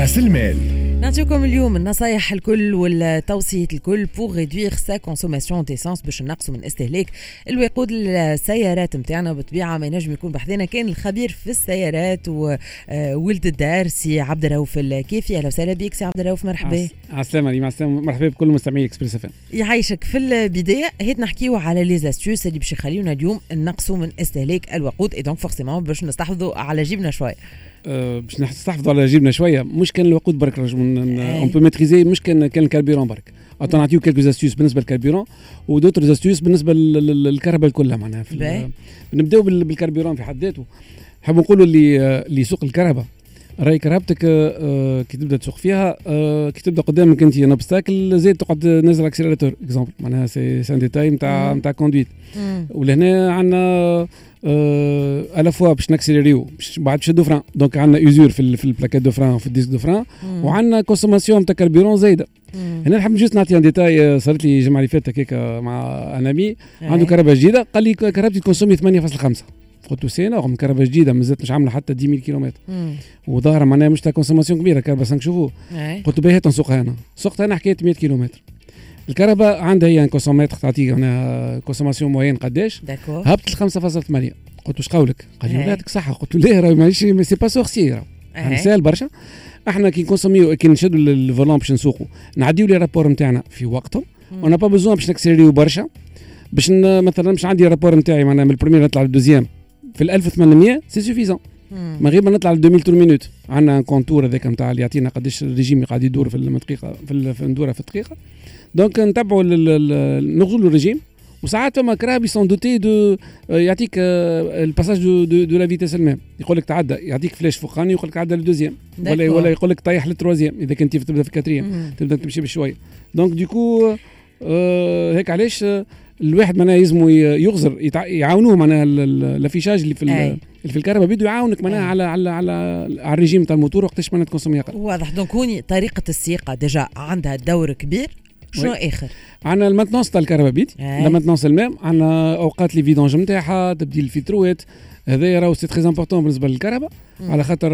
راس المال. نعطيكم اليوم النصايح الكل والتوصية الكل pour réduire sa consommation d'essence باش نقصوا من استهلاك الوقود السيارات متاعنا. بطبيعة ما ينجم يكون بحذنا كان الخبير في السيارات وولد الدار سي عبد الرؤوف الكيفي. اهلا وسهلا بك سي عبد الرؤوف، مرحبا. عسلامة، مرحبا بكل مستمعي اكسبريس اف ام. يعيشك. في البداية هيت نحكيو على لي زاستيوس اللي باش يخليونا اليوم نقصوا من استهلاك الوقود اي دونك فورسيمون باش نستحفظوا على جيبنا شوية. باش نستحفظوا على جيبنا شويه، مش كان الوقود برك اون بو ميتريزي، مش كان الكاربيرون برك. نعطيو كالكو زاستيوس بالنسبه للكاربيرون ودوتر زاستيوس بالنسبه للكهرباء كلها معناها. نبداو بالكاربيرون في حد ذاته. نحب نقولوا اللي سوق الكهرباء راي كهربتك كي تبدا تسوق فيها كي تبدا قدامك انت نوبستاكل زيد تقعد نزل اكسلراتور اكزومبل معناها سي ان ديتاي نتاع كوندويت. ولهنا عندنا على فوا باش نكسلريو باش بعد نشدو فران، دونك عندنا يوزور في البلاكات دو فران وفي الديسك دو فران، وعندنا كونسوماسيون نتاع كاربيرون زايده. هنا نحب جوست نعطي ان ديتاي صارت لي الجمعه اللي فاتت هكاك مع انامي عنده كهرباء جديده، قال لي كهربتي تكونسومي 8.5. قلت له سي نورم، كهرباء جديده مازالت مش عامله حتى 10,000 كيلومتر وظاهره معناها مش تاع كونسوماسيون كبيره كهرباء 5 شوفوا. قلت له باهي تنسوقها انا، سوقتها انا حكيت 100 كيلومتر. الكهرباء عندها هي كونسوماتر تعطيك هنا كونسوماسيون موين قداش، هبط ل 5.8. قلت له اش قولك؟ قال لي ولادك صحه. قلت له ليه راهي ماشي سي با سورسي، راهي سهل برشا. احنا كي نكونسوميو كي نشدوا الفولون باش نسوقوا نعديو لي رابور نتاعنا في وقتهم، وانا با بوزون باش نكسيريو برشا باش مثلا مش عندي رابور نتاعي معناها من البريمير نطلع للدوزيام في 1800 سي سوفيزون، ما غير ما نطلع ل 2000 تور مينوت. عندنا كونتور هذاك نتاع اللي يعطينا قداش الريجيم قاعد يدور في الدقيقه في ندوره في الدقيقه. دونك نتبعوا نغزلوا الريجيم، وساعات ما كراب يسون دوتي دو يعطيك الباساج دو لا فيتيس الميم، يقول لك تعدى يعطيك فلاش فوقاني يقول لك عدى للدوزيام ولا يقول لك طيح للتروازيام اذا كنت تبدا في الكاتريام تبدا تمشي بشويه. دونك ديكو هيك علاش الواحد معناها يلزموا يغزر يعاونوه معناها الافيشاج اللي في الكهرباء بيدو يعاونك معناها على الريجيم تاع الموتور وقتاش معناها تكونسومي اقل. واضح. دونك هوني طريقه السياقه ديجا عندها دور كبير. شنو اخر؟ عندنا الماتنونس تاع الكهرباء بيدي، الماتنونس المام، عندنا اوقات لي فيدونج نتاعها، تبديل الفيتروات، هذا راهو سي تري امبورطون بالنسبه للكهرباء. على خاطر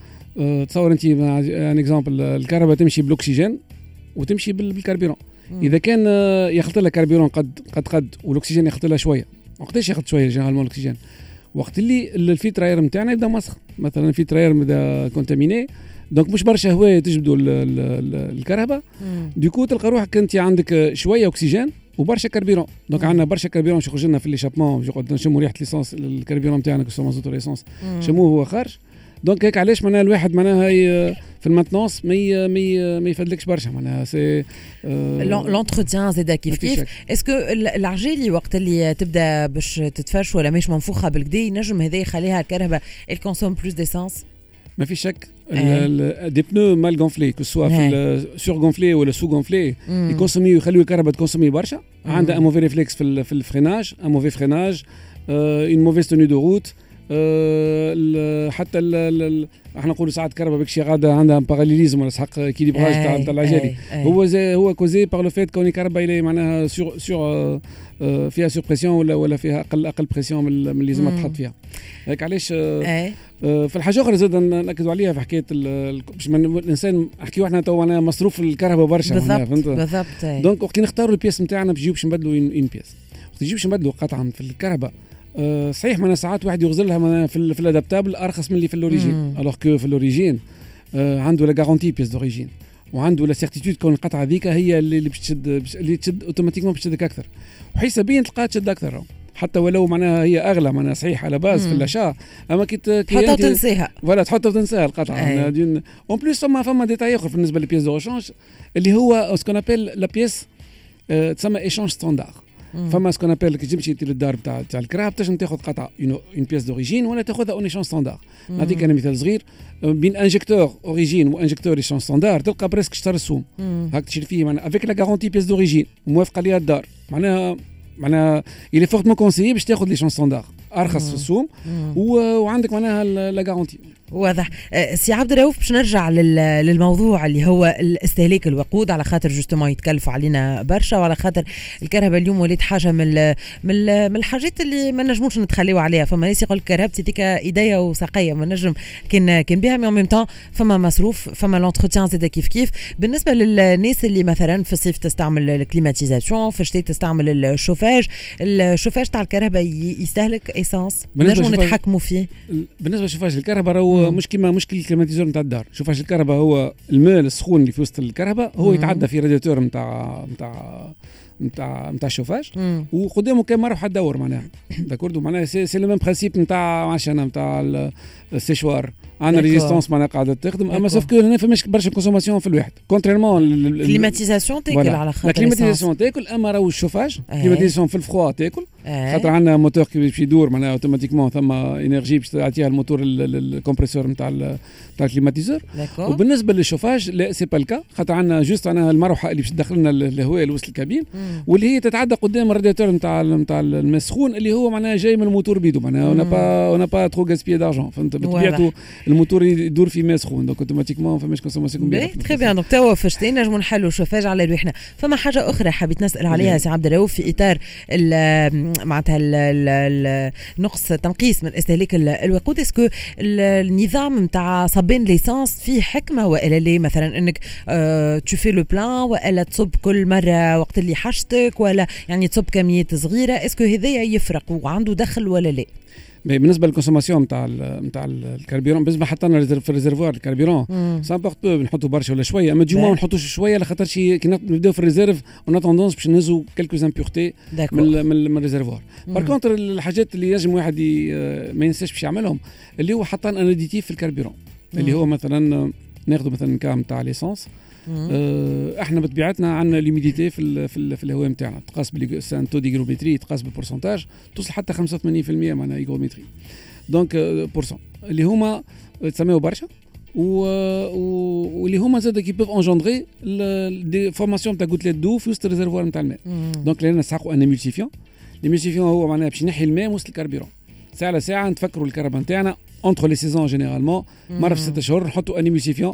تصور انت ان اكزامبل الكهرباء تمشي بالاكسجين وتمشي بالكربيرون. اذا كان يخلط لها كربيرون قد والاكسجين يخلط لها شويه، وقتاش يخلط شويه جينيرالمون الاكسجين؟ وقت اللي الفيتراير نتاعنا يبدا مسخ، مثلا الفيتراير بدا كونتاميني، دونك مش برشا هواء تجبدوا الكهرباء، ديكو تلقى روحك انت عندك شويه اكسجين وبرشا كربيرون. دونك عندنا برشا كربيرون باش يخرج لنا في ليشابمون، باش يقعد نشموا ريحه ليسونس الكربيرون نتاعنا كو مازوت ليسونس شموه هو خارج. دونك هيك علاش معناها الواحد معناها في الماتنونس ما يفدلكش برشا معناها سي لونتروتيان زاده كيف اسكو العجيلي وقت اللي تبدا باش تتفرش ولا مش منفوخه بالكدا نجم هذا يخليها الكهرباء الكونسوم بلوس ديسانس. ما في شك دي بنو مال غونفلي كو سوا في سور غونفلي ولا سو غونفلي يكونسوميو يخليو الكهرباء تكونسومي برشا. عندها ان موفي ريفلكس في الفريناج، ان موفي فريناج، اون موفيز توني دو روت، حتى احنا نقولوا ساعات كهرباء بكشي غاده عندها باراليزم ولا سحق كيليبراج تاع العجالي. هو كوزي بار لو فيت كوني كهرباء اللي معناها سور فيها سور بريسيون ولا فيها اقل بريسيون من اللي لازم تحط فيها. هيك علاش في الحاجه اخرى زاد ناكدوا عليها في حكايه باش الانسان نحكيو احنا تو انا مصروف الكهرباء برشا بالضبط. دونك وقت نختاروا البياس نتاعنا باش نبدلوا ان بياس، وقت نجيو باش نبدلوا قطعه في الكهرباء صحيح معناها ساعات واحد يغزر لها في الادابتابل ارخص من اللي في الاوريجين، الوغ كو في الاوريجين عنده لا غارونتي بيس دوريجين وعنده لا سيرتيتود كون القطعه ذيك هي اللي باش تشد اوتوماتيكمون باش تشدك اكثر، وحسابيا تلقاها تشد اكثر حتى ولو معناها هي اغلى معناها صحيح على باز في الاشاء، اما كي تحطها وتنساها ولا تحطها وتنساها القطعه. اون بليس فما ديتاي اخر بالنسبه للبيس دو ريشانج اللي هو سكون ابل لا بيس تسمى ايشانج ستاندار. فما سكون ابل كي تمشي للدار تاع الكراب تنجم تاخذ قطعه اون بيس دوريجين ولا تاخذها اون ايشانج ستاندار. نعطيك انا مثال صغير بين انجكتور اوريجين وانجكتور ايشانج ستاندار تلقى بريسك شطر السوم هاك تشري فيه معناها افيك لا غارونتي بيس دوريجين موافقه عليها الدار، معناها il est fortement conseillé باش تاخذ ليشانج ستاندار ارخص في السوم وعندك معناها لا غارونتي. واضح. سي عبد الرؤوف باش نرجع للموضوع اللي هو الاستهلاك الوقود، على خاطر جوستومون يتكلف علينا برشا، وعلى خاطر الكهرباء اليوم ولات حاجه من الحاجات اللي ما نجموش نتخليو عليها. فما ناس يقول كهربتي ديك ايديا وساقيه ما نجم كان بها، مي ميم طون فما مصروف، فما لونتروتيان زاد كيف. بالنسبه للناس اللي مثلا في الصيف تستعمل الكليماتيزاسيون، في الشتاء تستعمل الشوفاج تاع الكهرباء يستهلك اسانس، نجموا نتحكموا فيه. بالنسبه لشوفاج الكهرباء هو مش الكليماتيزور نتاع الدار. شوفاج الكهرباء هو الماء السخون اللي في وسط الكهرباء هو يتعدى في رادياتور نتاع الشوفاج وقدامه كان مروحه تدور معناها داكوردو معناها سي لو ميم برانسيب نتاع عشان نتاع السيشوار عندنا ريزيستونس معناها قاعده تخدم. اما سوف كو هنا فماش برشا كونسوماسيون في الواحد كونتريرمون الكليماتيزاسيون تاكل على خاطر الكليماتيزاسيون تاكل. اما راهو الشوفاج الكليماتيزاسيون في الفخوا تاكل خاطر عندنا موتور كي باش يدور معناها اوتوماتيكمون ثم انرجي باش تعطيها الموتور الكمبريسور نتاع الكليماتيزور. وبالنسبه للشوفاج لا سي با الكا خاطر عندنا جوست عندنا المروحه اللي باش تدخل لنا الهواء لوسط الكابين واللي هي تتعدى قدام الرادياتور نتاع الماء السخون اللي هو معناها جاي من الموتور بيدو معناها اون با ترو غاسبيي دارجون فهمت بطبيعته الموتور يدور في ماء سخون دونك اوتوماتيكمون فماش كونسوماسيون كبيره. تري بيان دونك توا في الشتاء نجموا نحلوا الشوفاج على رواحنا. فما حاجه اخرى حبيت نسال عليها سي عبد الرؤوف في اطار معناتها نقص تنقيس من استهلاك الوقود. اسكو النظام نتاع صابين ليسانس فيه حكمه والا لا؟ مثلا انك تو في لو بلان والا تصب كل مره وقت اللي حاجتك ولا يعني تصب كميات صغيره، اسكو هذايا يفرق وعنده دخل ولا لا؟ بالنسبه للكونسوماسيون نتاع الكربيرون بالنسبه حتى في الريزرفوار الكربيرون سامبورت بو نحطوا برشا ولا شويه اما ديما ما نحطوش شويه لخاطر شي كي نبداو في الريزيرف اون توندونس باش نهزوا كلكو امبيورتي من الريزرفوار. بار كونتر الحاجات اللي ينجم واحد ما ينساش باش يعملهم اللي هو حطان ان اديتيف في الكربيرون اللي هو مثلا ناخذ مثلا كام تاع ليسانس احنا بطبيعتنا عندنا ليميديتي في الهواء نتاعنا تقاس بالسانتو ديغرومتري تقاس بالبورسنتاج توصل حتى 85% معناها ايغرومتري دونك بورسون اللي هما تسميو برشا واللي هما زاد كي بوف انجوندري دي فورماسيون تاع غوتليت دو في وسط الريزرفوار نتاع الماء. دونك لنا نسحقوا ان ايمولسيفيون. ليمولسيفيون هو معناها باش ينحي الماء وسط الكربيرون ساعه على ساعه نتفكروا الكهرباء نتاعنا اونتر لي سيزون جينيرالمون مره في 6 شهور نحطوا ان ايمولسيفيون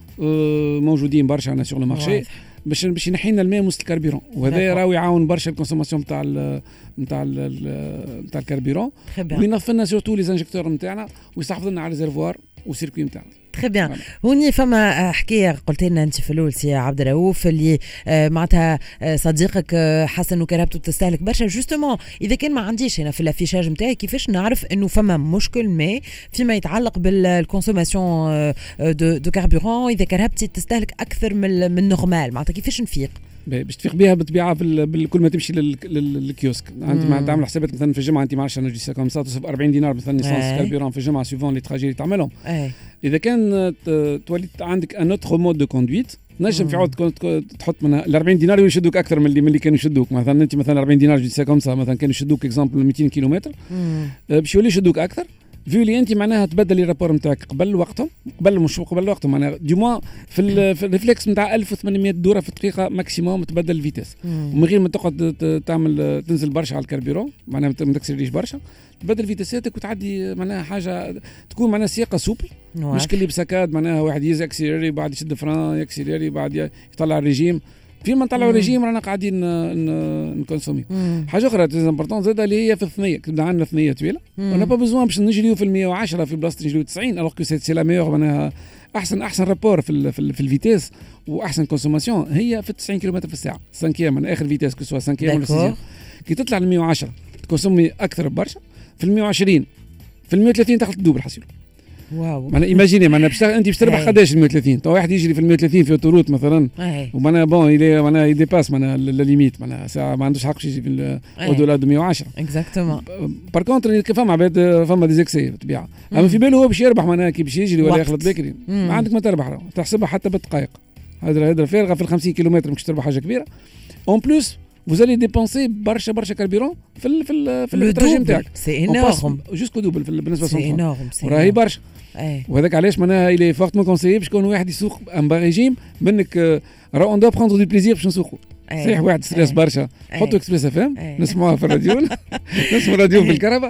موجودين برشا على سوق المارشي باش ينحي لنا الماء وسط الكربيرون وهذا راهو يعاون برشا الكونسوماسيون نتاع الكربيرون وينظف لنا سورتو لي زانجكتور نتاعنا ويحافظ لنا على الريزرفوار والسيركوي نتاعنا. تري بيان. هوني فما حكايه قلت لنا انت في الاول سي عبد الرؤوف اللي معناتها صديقك حس انه كهربته تستهلك برشا. جوستومون اذا كان ما عنديش هنا في الافيشاج نتاعي كيفاش نعرف انه فما مشكل ما فيما يتعلق بالكونسوماسيون دو كاربورون اذا كهربتي تستهلك اكثر من نورمال معناتها كيفاش نفيق؟ باش تفيق بها بالطبيعه كل ما تمشي للكيوسك انت تعمل حسابات مثلا في الجمعه انت ما عرفتش انا نجي كوم سا تصرف 40 دينار مثلا ليسانس كاربيرون في الجمعه سيفون لي تراجي اللي تعملهم. اذا كان تولي عندك ان اوتر مود دو كوندويت نجم في عوض تحط من ال 40 دينار يشدوك اكثر من اللي كانوا يشدوك. مثلا انت مثلا 40 دينار جي كوم سا مثلا كانوا يشدوك اكزامبل 200 كيلومتر باش يولي يشدوك اكثر فيو لي انت معناها تبدل الرابور نتاعك قبل وقتهم مش قبل وقتهم معناها دي موا في الريفلكس نتاع 1800 دوره في الدقيقه ماكسيموم تبدل الفيتاس ومن غير ما تقعد تعمل تنزل برشا على الكربيرون معناها ما تكسرليش برشا تبدل فيتاساتك وتعدي معناها حاجه تكون معناها سياقه سوبل مش كلي بسكاد معناها واحد يزاكسيلري بعد يشد فران يكسيلري بعد يطلع الريجيم فيما نطلعوا ريجيم رانا قاعدين نكونسومي. حاجه اخرى تري امبورطون زاده اللي هي في الثنيه كتبدا عندنا ثنيه طويله وانا با بزوان باش نجريو في 110 في بلاصه نجريو 90 الوغ كو سي لا ميور معناها احسن رابور في الفيتاس واحسن كونسوماسيون هي في 90 كيلومتر في الساعه 5 من اخر فيتاس كو سوا 5 ولا 6 كي تطلع ل 110 تكونسومي اكثر برشا في 120 في 130 تاخذ الدوبل حسيلو. واو معناها ايماجيني معناها انت باش تربح قداش ال 130 تو واحد يجري في ال 130 في اوتوروت مثلا ومعناها بون يلي معناها يديباس معناها ليميت معناها ساعه ما عندوش حق يجي في اودولا دو 110 اكزاكتومون. بار كونتر فما عباد فما ديزيكسي بالطبيعه اما في باله هو باش يربح معناها كي باش يجري ولا يخلط بكري ما عندك ما تربح تحسبها حتى بالدقائق هذا فارغه في ال 50 كيلومتر مش تربح حاجه كبيره اون بلوس vous allez dépenser برشا كاربيرون في التراجي نتاعك سي انورم جوسكو دوبل بالنسبه سي انورم راهي برشا وهذاك علاش معناها الي فورتمون كونسيي باش يكون واحد يسوق ان با ريجيم منك راه اون دو بروندر دو بليزير باش نسوقوا صحيح واحد ستريس برشا حطوا اكسبريس اف ام نسمعوها في الراديو نسمع الراديو في الكهرباء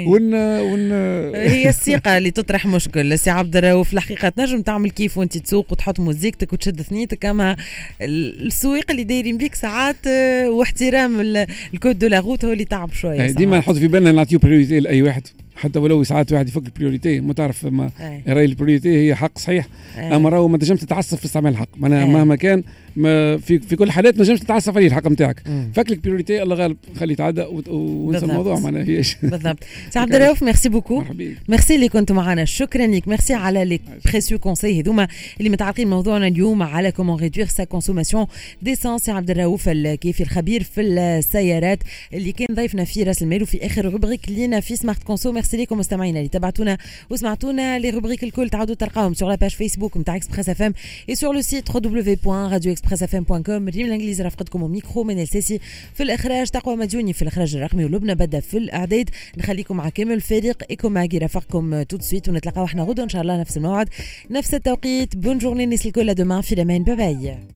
هي الثقه اللي تطرح مشكل. سي عبد الرؤوف الحقيقه تنجم تعمل كيف وانت تسوق وتحط موزيكتك وتشد ثنيتك، اما السويق اللي دايرين بيك ساعات واحترام الكود دو لا روت هو اللي تعب شويه. ديما نحط في بالنا نعطيو بريوريتي لاي واحد، حتى ولو ساعات واحد يفك البريوريتي ما تعرف ما راي البريوريتي هي حق صحيح. اما راهو ما تنجمش تتعصب في استعمال الحق مهما كان ما في كل الحالات ما تنجمش تتعصب عليه الحق نتاعك. فك لك بريوريتي الله غالب خليه يتعدى ونسى الموضوع معناها هيش. بالضبط. سي عبد الرؤوف ميرسي بوكو، ميرسي اللي كنت معنا، شكرا لك، ميرسي على لي بريسيو كونساي هذوما اللي متعلقين موضوعنا اليوم على كومون ريدوير سا كونسوماسيون ديسانس. سي عبد الرؤوف الكيفي الخبير في السيارات اللي كان ضيفنا في راس المال وفي اخر روبريك لينا في سمارت كونسو. ميرسي لكم مستمعينا اللي تبعتونا وسمعتونا. لي روبريك الكل تعودوا تلقاهم sur la page Facebook نتاع اكسبريس اف ام et sur le site www.radioexpressfm.com. ريم الانجليزي رافقتكم وميكرو من السيسي في الاخراج، تقوى مديوني في الاخراج الرقمي، ولبنى بدا في الاعداد. نخليكم مع كامل الفريق ايكو ماجي رافقكم تو سويت، ونتلاقاو احنا غدوه ان شاء الله نفس الموعد نفس التوقيت. بون جورني الناس الكل، دومان في الامان، باي باي.